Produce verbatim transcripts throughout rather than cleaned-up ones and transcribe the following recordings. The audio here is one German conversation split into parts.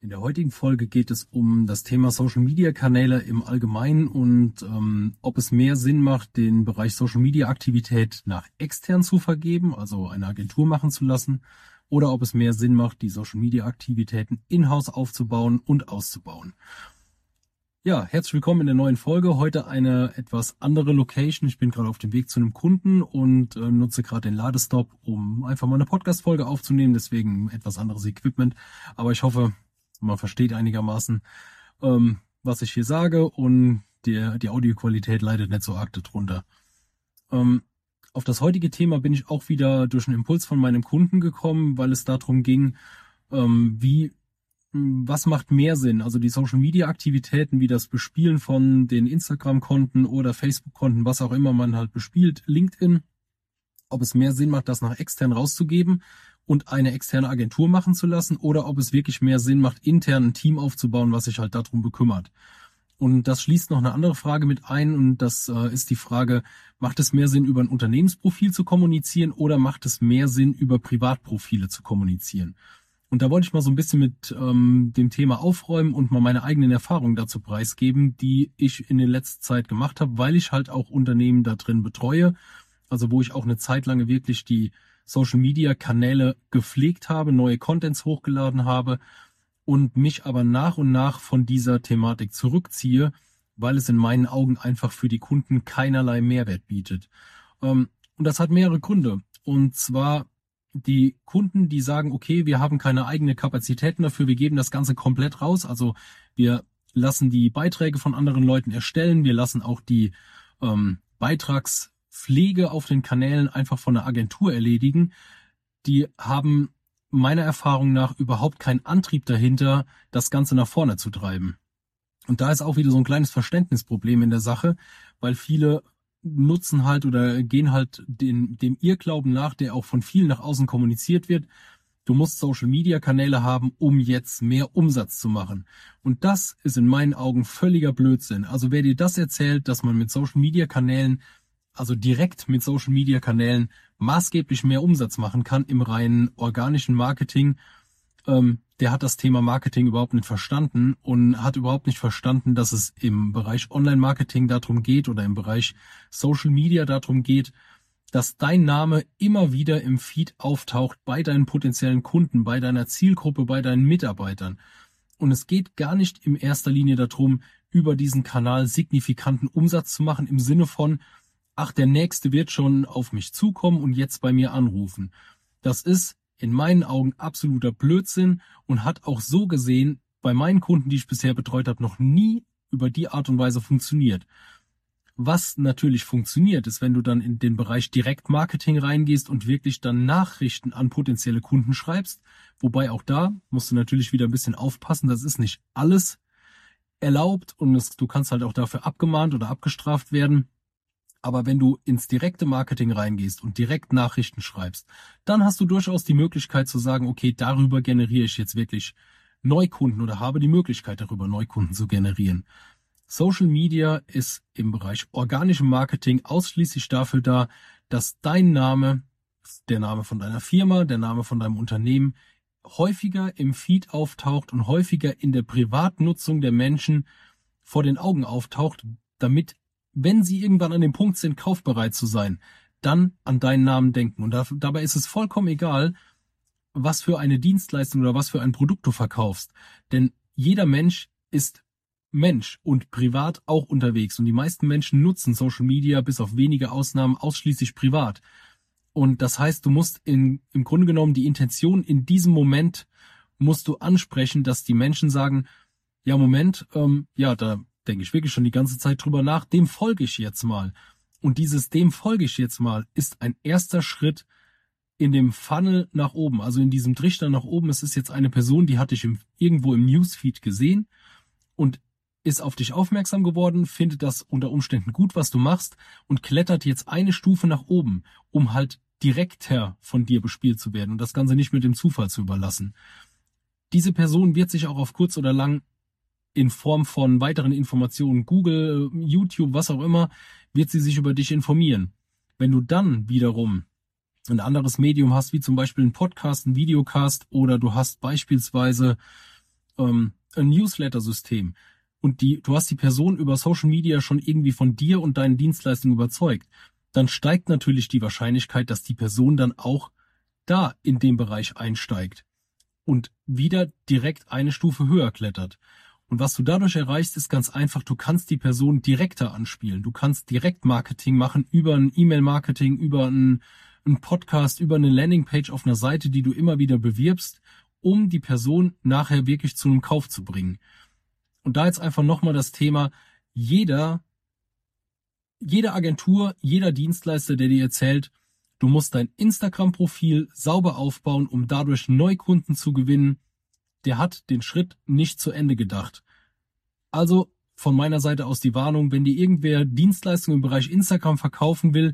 In der heutigen Folge geht es um das Thema Social Media Kanäle im Allgemeinen und ähm, ob es mehr Sinn macht, den Bereich Social Media Aktivität nach extern zu vergeben, also eine Agentur machen zu lassen, oder ob es mehr Sinn macht, die Social Media Aktivitäten in-house aufzubauen und auszubauen. Ja, herzlich willkommen in der neuen Folge. Heute eine etwas andere Location. Ich bin gerade auf dem Weg zu einem Kunden und äh, nutze gerade den Ladestopp, um einfach mal eine Podcast-Folge aufzunehmen. Deswegen etwas anderes Equipment. Aber ich hoffe, man versteht einigermaßen, ähm, was ich hier sage, und die, die Audioqualität leidet nicht so arg darunter. Ähm, auf das heutige Thema bin ich auch wieder durch einen Impuls von meinem Kunden gekommen, weil es darum ging, ähm, wie was macht mehr Sinn? Also die Social-Media-Aktivitäten wie das Bespielen von den Instagram-Konten oder Facebook-Konten, was auch immer man halt bespielt, LinkedIn, ob es mehr Sinn macht, das nach extern rauszugeben und eine externe Agentur machen zu lassen, oder ob es wirklich mehr Sinn macht, intern ein Team aufzubauen, was sich halt darum bekümmert. Und das schließt noch eine andere Frage mit ein, und das äh, ist die Frage, macht es mehr Sinn, über ein Unternehmensprofil zu kommunizieren, oder macht es mehr Sinn, über Privatprofile zu kommunizieren? Und da wollte ich mal so ein bisschen mit ähm, dem Thema aufräumen und mal meine eigenen Erfahrungen dazu preisgeben, die ich in der letzten Zeit gemacht habe, weil ich halt auch Unternehmen da drin betreue, also wo ich auch eine Zeit lang wirklich die Social-Media-Kanäle gepflegt habe, neue Contents hochgeladen habe und mich aber nach und nach von dieser Thematik zurückziehe, weil es in meinen Augen einfach für die Kunden keinerlei Mehrwert bietet. Ähm, und das hat mehrere Gründe. Und zwar die Kunden, die sagen, okay, wir haben keine eigenen Kapazitäten dafür, wir geben das Ganze komplett raus. Also wir lassen die Beiträge von anderen Leuten erstellen, wir lassen auch die ähm, Beitragspflege auf den Kanälen einfach von der Agentur erledigen. Die haben meiner Erfahrung nach überhaupt keinen Antrieb dahinter, das Ganze nach vorne zu treiben. Und da ist auch wieder so ein kleines Verständnisproblem in der Sache, weil viele nutzen halt oder gehen halt den, dem Irrglauben nach, der auch von vielen nach außen kommuniziert wird. Du musst Social-Media-Kanäle haben, um jetzt mehr Umsatz zu machen. Und das ist in meinen Augen völliger Blödsinn. Also wer dir das erzählt, dass man mit Social-Media-Kanälen, also direkt mit Social-Media-Kanälen maßgeblich mehr Umsatz machen kann im reinen organischen Marketing, ähm, der hat das Thema Marketing überhaupt nicht verstanden und hat überhaupt nicht verstanden, dass es im Bereich Online-Marketing darum geht oder im Bereich Social Media darum geht, dass dein Name immer wieder im Feed auftaucht bei deinen potenziellen Kunden, bei deiner Zielgruppe, bei deinen Mitarbeitern. Und es geht gar nicht in erster Linie darum, über diesen Kanal signifikanten Umsatz zu machen im Sinne von, ach, der Nächste wird schon auf mich zukommen und jetzt bei mir anrufen. Das ist in meinen Augen absoluter Blödsinn und hat auch so gesehen bei meinen Kunden, die ich bisher betreut habe, noch nie über die Art und Weise funktioniert. Was natürlich funktioniert, ist, wenn du dann in den Bereich Direktmarketing reingehst und wirklich dann Nachrichten an potenzielle Kunden schreibst. Wobei auch da musst du natürlich wieder ein bisschen aufpassen, das ist nicht alles erlaubt und es, du kannst halt auch dafür abgemahnt oder abgestraft werden. Aber wenn du ins direkte Marketing reingehst und direkt Nachrichten schreibst, dann hast du durchaus die Möglichkeit zu sagen, okay, darüber generiere ich jetzt wirklich Neukunden oder habe die Möglichkeit, darüber Neukunden zu generieren. Social Media ist im Bereich organischem Marketing ausschließlich dafür da, dass dein Name, der Name von deiner Firma, der Name von deinem Unternehmen häufiger im Feed auftaucht und häufiger in der Privatnutzung der Menschen vor den Augen auftaucht, damit, wenn sie irgendwann an dem Punkt sind, kaufbereit zu sein, dann an deinen Namen denken. Und da, dabei ist es vollkommen egal, was für eine Dienstleistung oder was für ein Produkt du verkaufst. Denn jeder Mensch ist Mensch und privat auch unterwegs. Und die meisten Menschen nutzen Social Media bis auf wenige Ausnahmen ausschließlich privat. Und das heißt, du musst in, im Grunde genommen die Intention in diesem Moment musst du ansprechen, dass die Menschen sagen, ja Moment, ähm, ja, da denke ich wirklich schon die ganze Zeit drüber nach, dem folge ich jetzt mal. Und dieses dem folge ich jetzt mal ist ein erster Schritt in dem Funnel nach oben, also in diesem Trichter nach oben. Es ist jetzt eine Person, die hatte ich im, irgendwo im Newsfeed gesehen und ist auf dich aufmerksam geworden, findet das unter Umständen gut, was du machst, und klettert jetzt eine Stufe nach oben, um halt direkter von dir bespielt zu werden und das Ganze nicht mit dem Zufall zu überlassen. Diese Person wird sich auch auf kurz oder lang in Form von weiteren Informationen, Google, YouTube, was auch immer, wird sie sich über dich informieren. Wenn du dann wiederum ein anderes Medium hast, wie zum Beispiel ein Podcast, ein Videocast, oder du hast beispielsweise ähm, ein Newsletter-System und die, du hast die Person über Social Media schon irgendwie von dir und deinen Dienstleistungen überzeugt, dann steigt natürlich die Wahrscheinlichkeit, dass die Person dann auch da in dem Bereich einsteigt und wieder direkt eine Stufe höher klettert. Und was du dadurch erreichst, ist ganz einfach, du kannst die Person direkter anspielen. Du kannst direkt Marketing machen über ein E-Mail-Marketing, über einen, einen Podcast, über eine Landingpage auf einer Seite, die du immer wieder bewirbst, um die Person nachher wirklich zu einem Kauf zu bringen. Und da jetzt einfach nochmal das Thema, jeder, jede Agentur, jeder Dienstleister, der dir erzählt, du musst dein Instagram-Profil sauber aufbauen, um dadurch Neukunden zu gewinnen, der hat den Schritt nicht zu Ende gedacht. Also von meiner Seite aus die Warnung, wenn dir irgendwer Dienstleistungen im Bereich Instagram verkaufen will,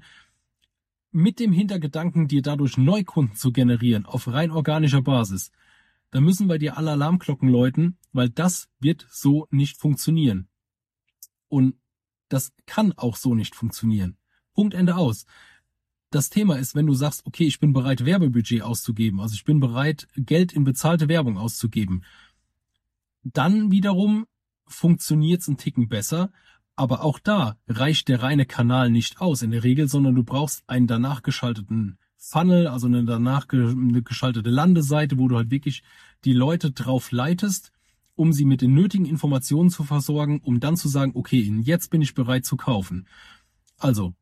mit dem Hintergedanken, dir dadurch Neukunden zu generieren, auf rein organischer Basis, dann müssen bei dir alle Alarmglocken läuten, weil das wird so nicht funktionieren. Und das kann auch so nicht funktionieren. Punkt, Ende, aus. Das Thema ist, wenn du sagst, okay, ich bin bereit, Werbebudget auszugeben, also ich bin bereit, Geld in bezahlte Werbung auszugeben, dann wiederum funktioniert es einen Ticken besser, aber auch da reicht der reine Kanal nicht aus in der Regel, sondern du brauchst einen danach geschalteten Funnel, also eine danach eine geschaltete Landeseite, wo du halt wirklich die Leute drauf leitest, um sie mit den nötigen Informationen zu versorgen, um dann zu sagen, okay, jetzt bin ich bereit zu kaufen. Also,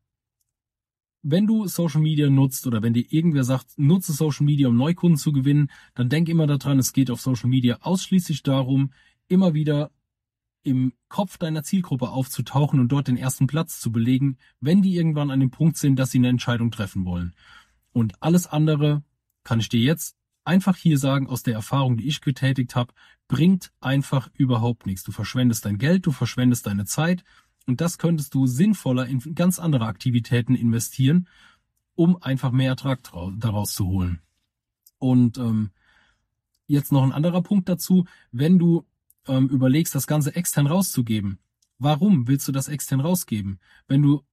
wenn du Social Media nutzt oder wenn dir irgendwer sagt, nutze Social Media, um Neukunden zu gewinnen, dann denk immer daran, es geht auf Social Media ausschließlich darum, immer wieder im Kopf deiner Zielgruppe aufzutauchen und dort den ersten Platz zu belegen, wenn die irgendwann an dem Punkt sind, dass sie eine Entscheidung treffen wollen. Und alles andere, kann ich dir jetzt einfach hier sagen, aus der Erfahrung, die ich getätigt habe, bringt einfach überhaupt nichts. Du verschwendest dein Geld, du verschwendest deine Zeit. Und das könntest du sinnvoller in ganz andere Aktivitäten investieren, um einfach mehr Ertrag daraus zu holen. Und ähm, jetzt noch ein anderer Punkt dazu, wenn du ähm, überlegst, das Ganze extern rauszugeben. Warum willst du das extern rausgeben? Wenn du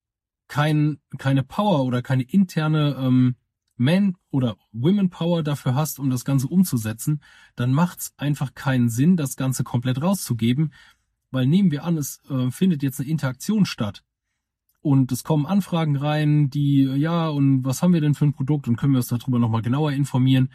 kein, keine Power oder keine interne ähm, Man- oder Women-Power dafür hast, um das Ganze umzusetzen, dann macht es einfach keinen Sinn, das Ganze komplett rauszugeben. Weil nehmen wir an, es äh, findet jetzt eine Interaktion statt und es kommen Anfragen rein, die, ja, und was haben wir denn für ein Produkt und können wir uns darüber nochmal genauer informieren.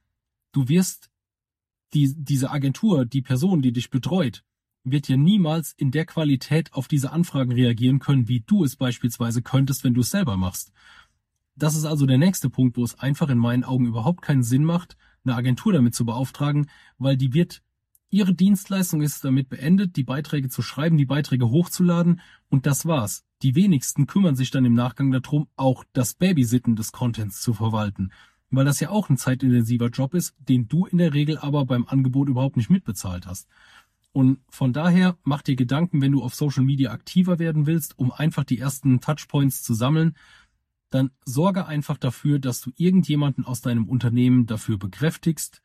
Du wirst, die, diese Agentur, die Person, die dich betreut, wird ja niemals in der Qualität auf diese Anfragen reagieren können, wie du es beispielsweise könntest, wenn du es selber machst. Das ist also der nächste Punkt, wo es einfach in meinen Augen überhaupt keinen Sinn macht, eine Agentur damit zu beauftragen, weil die wird Ihre Dienstleistung ist damit beendet, die Beiträge zu schreiben, die Beiträge hochzuladen und das war's. Die wenigsten kümmern sich dann im Nachgang darum, auch das Babysitten des Contents zu verwalten, weil das ja auch ein zeitintensiver Job ist, den du in der Regel aber beim Angebot überhaupt nicht mitbezahlt hast. Und von daher mach dir Gedanken, wenn du auf Social Media aktiver werden willst, um einfach die ersten Touchpoints zu sammeln, dann sorge einfach dafür, dass du irgendjemanden aus deinem Unternehmen dafür bekräftigst,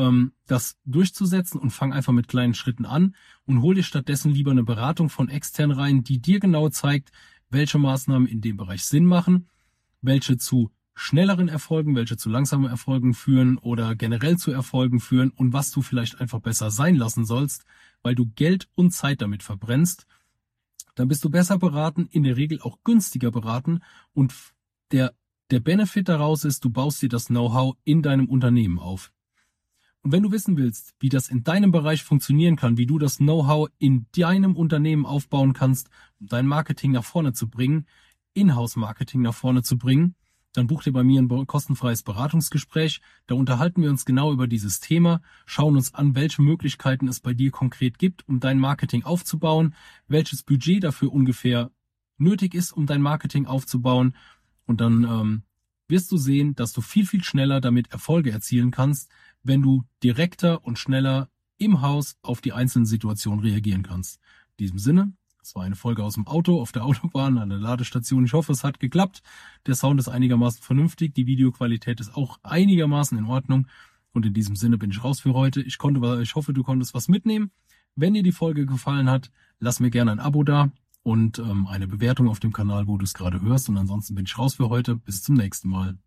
das durchzusetzen und fang einfach mit kleinen Schritten an und hol dir stattdessen lieber eine Beratung von extern rein, die dir genau zeigt, welche Maßnahmen in dem Bereich Sinn machen, welche zu schnelleren Erfolgen, welche zu langsamen Erfolgen führen oder generell zu Erfolgen führen und was du vielleicht einfach besser sein lassen sollst, weil du Geld und Zeit damit verbrennst. Dann bist du besser beraten, in der Regel auch günstiger beraten und der, der Benefit daraus ist, du baust dir das Know-how in deinem Unternehmen auf. Und wenn du wissen willst, wie das in deinem Bereich funktionieren kann, wie du das Know-how in deinem Unternehmen aufbauen kannst, um dein Marketing nach vorne zu bringen, Inhouse-Marketing nach vorne zu bringen, dann buch dir bei mir ein kostenfreies Beratungsgespräch. Da unterhalten wir uns genau über dieses Thema, schauen uns an, welche Möglichkeiten es bei dir konkret gibt, um dein Marketing aufzubauen, welches Budget dafür ungefähr nötig ist, um dein Marketing aufzubauen. Und dann ähm, wirst du sehen, dass du viel, viel schneller damit Erfolge erzielen kannst, wenn du direkter und schneller im Haus auf die einzelnen Situationen reagieren kannst. In diesem Sinne, das war eine Folge aus dem Auto, auf der Autobahn, an der Ladestation. Ich hoffe, es hat geklappt. Der Sound ist einigermaßen vernünftig, die Videoqualität ist auch einigermaßen in Ordnung. Und in diesem Sinne bin ich raus für heute. Ich konnte, ich hoffe, du konntest was mitnehmen. Wenn dir die Folge gefallen hat, lass mir gerne ein Abo da und ähm, eine Bewertung auf dem Kanal, wo du es gerade hörst. Und ansonsten bin ich raus für heute. Bis zum nächsten Mal.